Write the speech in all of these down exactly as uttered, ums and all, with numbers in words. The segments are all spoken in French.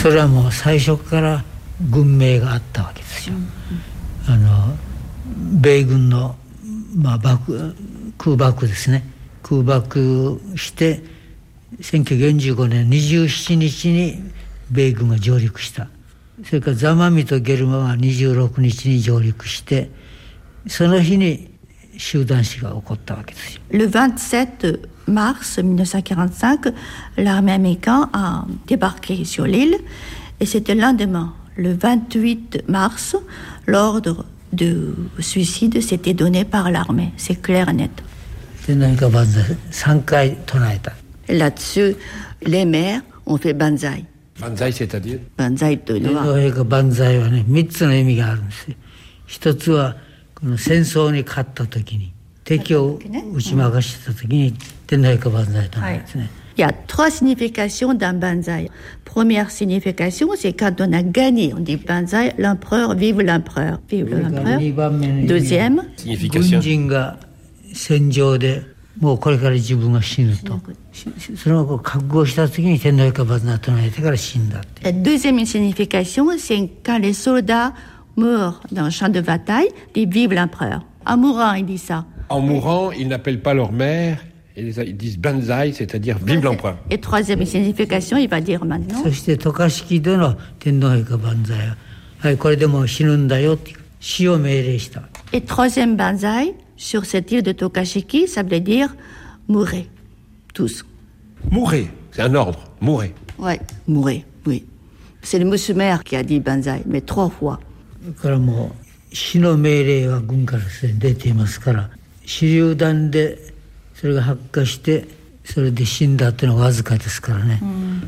それはもう最初から軍命があったわけですよ。あの米軍の、まあ、爆空爆ですね。空爆してせんきゅうひゃくよんじゅうごねんにじゅうしちにちに米軍が上陸した。それから座間味とゲルマはにじゅうろくにちに上陸して、その日に集団死が起こったわけですよ。 Le vingt-sept mars mille neuf cent quarante-cinq, l'armée américaine a débarqué sur l'île et c'était le lendemain, le vingt-huit mars, l'ordre de suicide s'était donné par l'armée. C'est clair et net. 天皇陛下万歳さんかい唱えた。 Là-dessus, les maires ont fait banzai. Banzai, c'est-à-dire? Banzai というのは、 天皇陛下万歳はね、みっつの意味があるんですよ。一つはこの戦争に勝った時に、敵を打ち負かした時に天皇陛下万歳となるんですね。 Il y a trois significations d'un banzai. Première signification, c'est quand on a gagné. On dit banzai, l'empereur, vive l'empereur. Vive l'empereur. Deuxième, 軍人が戦場でもうこれから自分が死ぬと。その後覚悟した時に天皇陛下万歳を唱えてから死んだって。 La deuxième signification, c'est quand les soldats meurent dans le champ de bataille, ils disent vive l'empereur. En mourant, ils disent ça. En mourant, ils n'appellent pas leur mère, ils disent banzai, c'est-à-dire vive l'empereur. Et troisième signification, il va dire maintenant. そして渡嘉敷での天皇陛下万歳は、はい、これでもう死ぬんだよって死を命令した。 Et troisième banzai, sur cette île de Tokashiki, ça veut dire mourrez, tous. Mourez, c'est un ordre, mourez. Ouais, mourez, oui. C'est le monsieur maire qui a dit banzai, mais trois fois. だからもう死の命令は軍から出ていますから、手榴弾でそれが発火してそれで死んだっていうのはわずかですからね、うん、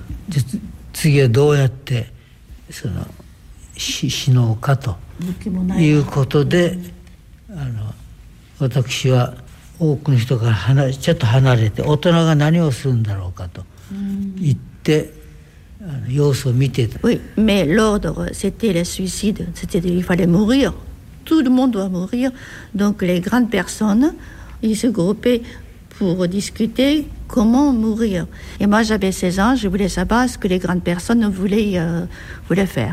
じゃ次はどうやってその死のうかということで、あの私は多くの人から離ちょっと離れて大人が何をするんだろうかと言って、うん、あの様子を見てた。 Oui, mais l'ordre, c'était le suicide, c'était il fallait mourir. Tout le monde doit mourir. Donc les grandes personnes, ils se groupaient pour discuter comment mourir. Et moi, j'avais seize ans, je voulais savoir ce que les grandes personnes voulaient, euh, voulaient faire.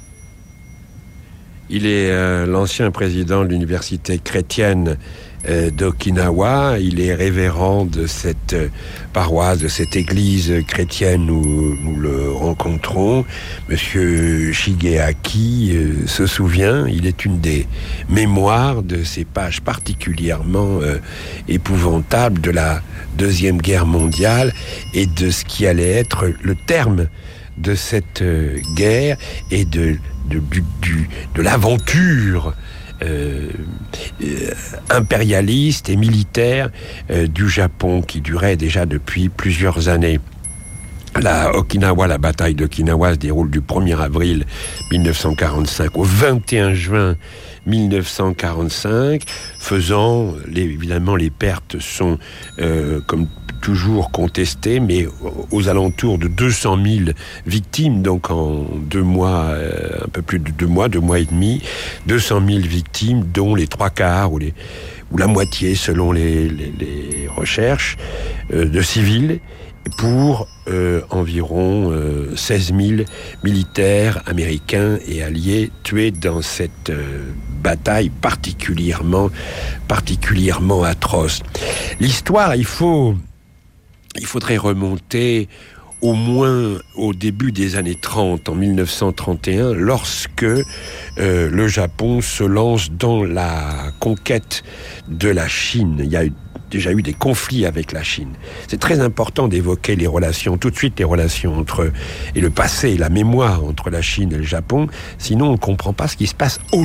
Il est euh, l'ancien président de l'université chrétienne euh, d'Okinawa. Il est révérend de cette euh, paroisse, de cette église chrétienne où nous le rencontrons. Monsieur Shigeaki euh, se souvient, il est une des mémoires de ces pages particulièrement euh, épouvantables de la Deuxième Guerre mondiale et de ce qui allait être le terme de cette euh, guerre et de De, du, du, de l'aventure euh, euh, impérialiste et militaire euh, du Japon qui durait déjà depuis plusieurs années. La Okinawa, la bataille d'Okinawa se déroule du premier avril mille neuf cent quarante-cinq au vingt et un juin mille neuf cent quarante-cinq, faisant, les, évidemment les pertes sont euh, comme toujours contestées, mais aux alentours de deux cent mille victimes, donc en deux mois, euh, un peu plus de deux mois, deux mois et demi, deux cent mille victimes, dont les trois quarts ou, les, ou la moitié selon les, les, les recherches, euh, de civils, pour euh, environ euh, seize mille militaires américains et alliés tués dans cette euh, bataille particulièrement, particulièrement atroce. L'histoire, il faut, il faudrait remonter au moins au début des années trente, en mille neuf cent trente et un, lorsque euh, le Japon se lance dans la conquête de la Chine. Il y a eu déjà eu des conflits avec la Chine. C'est très important d'évoquer les relations, tout de suite les relations entre, et le passé, la mémoire entre la Chine et le Japon, sinon on ne comprend pas ce qui se passe aujourd'hui.